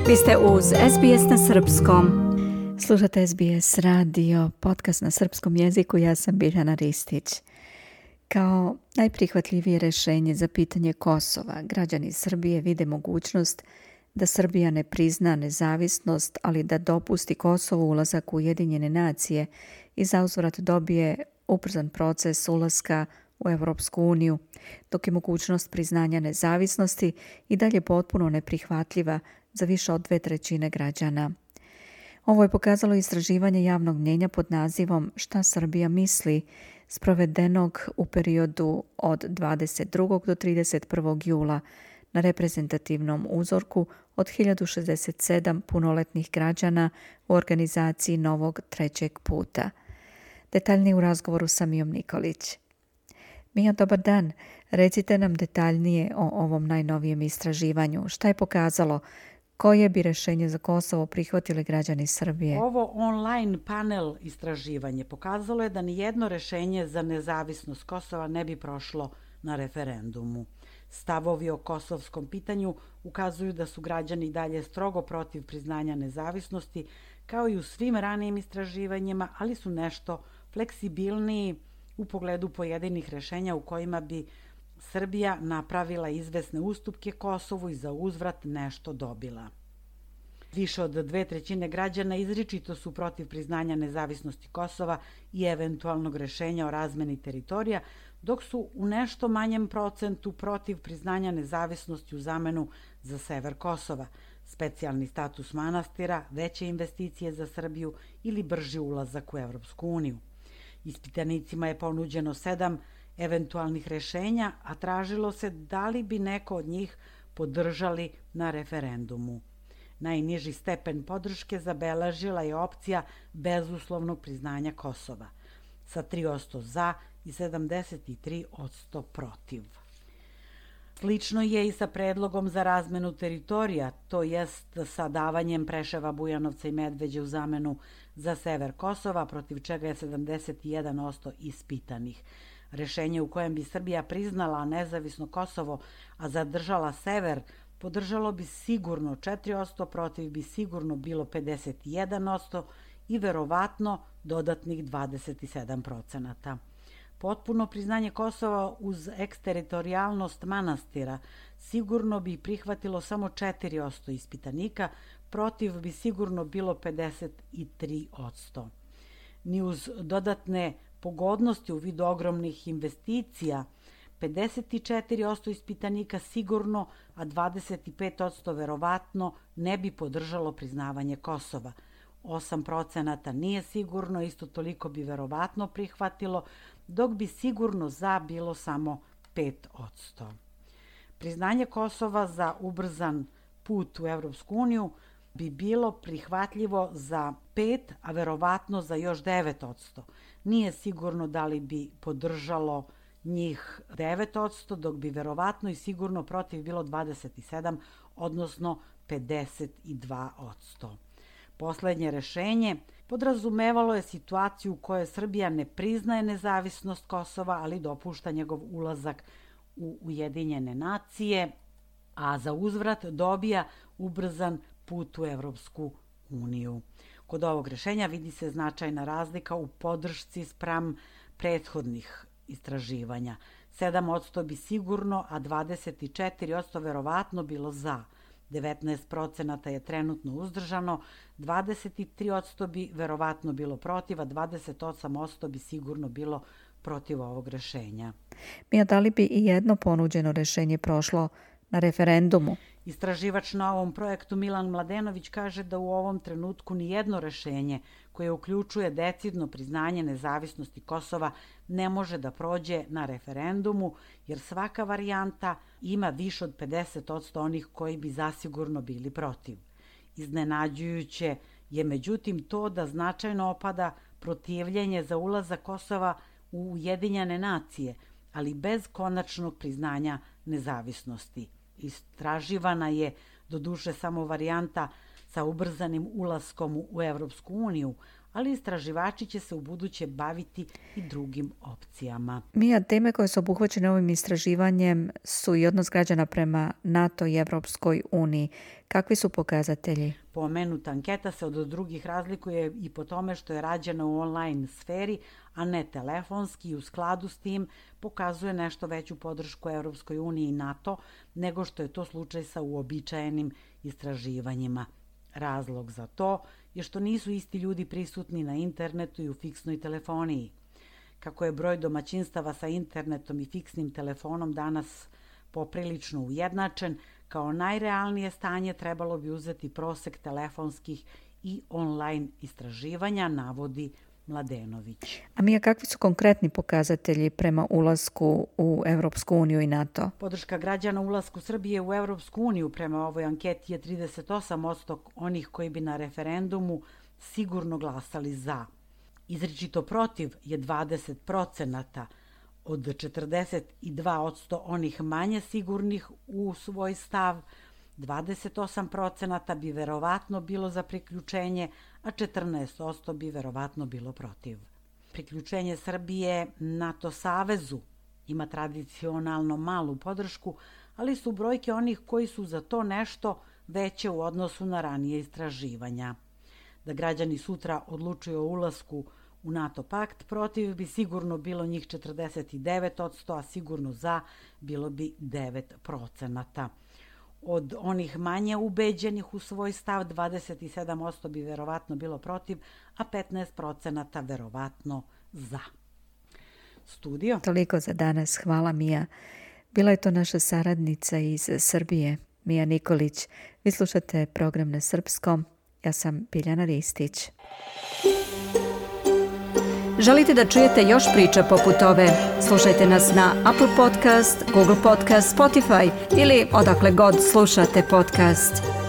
Vi ste uz SBS na srpskom. Slušate SBS radio, podcast na srpskom jeziku. Ja sam Biljana Ristić. Kao najprihvatljivije rješenje za pitanje Kosova, građani Srbije vide mogućnost da Srbija ne prizna nezavisnost, ali da dopusti Kosovu ulazak u Ujedinjene nacije i zauzvrat dobije ubrzan proces ulaska u Europsku uniju, dok je mogućnost priznanja nezavisnosti i dalje potpuno neprihvatljiva za više od 2/3 građana. Ovo je pokazalo istraživanje javnog mnijenja pod nazivom Šta Srbija misli, sprovedenog u periodu od 22. do 31. jula na reprezentativnom uzorku od 1067 punoletnih građana u organizaciji Novog trećeg puta. Detaljnije u razgovoru sa Mijom Nikolić. Mija, dobar dan. Recite nam detaljnije o ovom najnovijem istraživanju. Šta je pokazalo? Koje bi rješenje za Kosovo prihvatili građani Srbije? Ovo online panel istraživanje pokazalo je da nijedno rješenje za nezavisnost Kosova ne bi prošlo na referendumu. Stavovi o kosovskom pitanju ukazuju da su građani dalje strogo protiv priznanja nezavisnosti, kao i u svim ranijim istraživanjima, ali su nešto fleksibilniji u pogledu pojedinih rješenja u kojima bi Srbija napravila izvesne ustupke Kosovu i za uzvrat nešto dobila. Više od 2/3 građana izričito su protiv priznanja nezavisnosti Kosova i eventualnog rješenja o razmeni teritorija, dok su u nešto manjem procentu protiv priznanja nezavisnosti u zamenu za sever Kosova, specijalni status manastira, veće investicije za Srbiju ili brži ulazak u Europsku uniju. Ispitanicima je ponuđeno 7 eventualnih rješenja, a tražilo se da li bi neko od njih podržali na referendumu. Najniži stepen podrške zabeležila je opcija bezuslovnog priznanja Kosova, sa 3% za i 73% protiv. Slično je i sa predlogom za razmenu teritorija, to jest sa davanjem Preševa, Bujanovca i Medveđe u zamenu za sever Kosova, protiv čega je 71% ispitanih. Rješenje u kojem bi Srbija priznala nezavisno Kosovo, a zadržala sever, podržalo bi sigurno 4%, protiv bi sigurno bilo 51% i verovatno dodatnih 27%. Potpuno priznanje Kosova uz eksteritorijalnost manastira sigurno bi prihvatilo samo 4% ispitanika, protiv bi sigurno bilo 53%. Ni uz dodatne pogodnosti u vidu ogromnih investicija 54% ispitanika sigurno, a 25% verovatno ne bi podržalo priznavanje Kosova. 8% nije sigurno, isto toliko bi verovatno prihvatilo, dok bi sigurno za bilo samo 5%. Priznanje Kosova za ubrzan put u Europsku uniju bi bilo prihvatljivo za 5%, a verovatno za još 9%. Nije sigurno da li bi podržalo njih 9%, dok bi verovatno i sigurno protiv bilo 27%, odnosno 52%. Poslednje rješenje podrazumevalo je situaciju u kojoj Srbija ne priznaje nezavisnost Kosova, ali dopušta njegov ulazak u Ujedinjene nacije, a za uzvrat dobija ubrzan put u Europsku uniju. Kod ovog rješenja vidi se značajna razlika u podršci spram prethodnih istraživanja. 7% bi sigurno, a 24% verovatno bilo za. 19% je trenutno uzdržano, 23% bi verovatno bilo protiv, a 28% bi sigurno bilo protiv ovog rješenja. Mija, da li bi i jedno ponuđeno rješenje prošlo na referendumu? Istraživač na ovom projektu Milan Mladenović kaže da u ovom trenutku nijedno rješenje koje uključuje decidno priznanje nezavisnosti Kosova ne može da prođe na referendumu, jer svaka varijanta ima više od 50% onih koji bi zasigurno bili protiv. Iznenađujuće je međutim to da značajno opada protivljenje za ulazak Kosova u Ujedinjene nacije, ali bez konačnog priznanja nezavisnosti. Istraživana je doduše samo varijanta sa ubrzanim ulaskom u Europsku uniju, ali istraživači će se u buduće baviti i drugim opcijama. Mija, teme koje su obuhvaćene ovim istraživanjem su i odnos građana prema NATO i Evropskoj uniji. Kakvi su pokazatelji? Pomenuta anketa se od drugih razlikuje i po tome što je rađena u online sferi, a ne telefonski, i u skladu s tim pokazuje nešto veću podršku Evropskoj uniji i NATO nego što je to slučaj sa uobičajenim istraživanjima. Razlog za to je što nisu isti ljudi prisutni na internetu i u fiksnoj telefoniji. Kako je broj domaćinstava sa internetom i fiksnim telefonom danas poprilično ujednačen, kao najrealnije stanje trebalo bi uzeti prosek telefonskih i online istraživanja, navodi Mladenović. A Mija, kakvi su konkretni pokazatelji prema ulasku u Evropsku uniju i NATO? Podrška građana ulasku Srbije u Evropsku uniju prema ovoj anketi je 38% onih koji bi na referendumu sigurno glasali za. Izričito protiv je 20%, od 42% onih manje sigurnih u svoj stav, 28% bi verovatno bilo za priključenje, a 14% bi verovatno bilo protiv. Priključenje Srbije NATO savezu ima tradicionalno malu podršku, ali su brojke onih koji su za to nešto veće u odnosu na ranije istraživanja. Da građani sutra odlučuju o ulasku u NATO pakt, protiv bi sigurno bilo njih 49%, a sigurno za bilo bi 9%. Od onih manje ubeđenih u svoj stav, 27% bi verovatno bilo protiv, a 15% verovatno za. Studio. Toliko za danas. Hvala, Mija. Bila je to naša saradnica iz Srbije, Mija Nikolić. Vi slušate program na srpskom. Ja sam Biljana Ristić. Želite da čujete još priča poput ove? Slušajte nas na Apple Podcast, Google Podcast, Spotify ili odakle god slušate podcast.